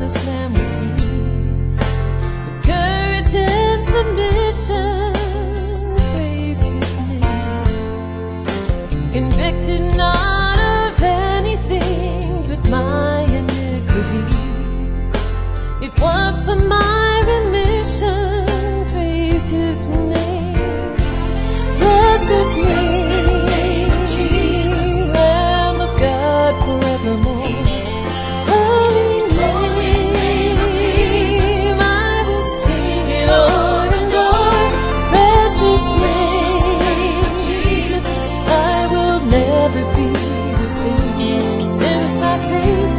Father's Lamb was He. With courage and submission, praise His name. Convicted not of anything but my iniquities. It was for my remission, praise His name. Blessed name, Jesus, Lamb of God forevermore. Holy name, I will sing it o'er and o'er. Precious name, Jesus, I will never be the same. Since my faith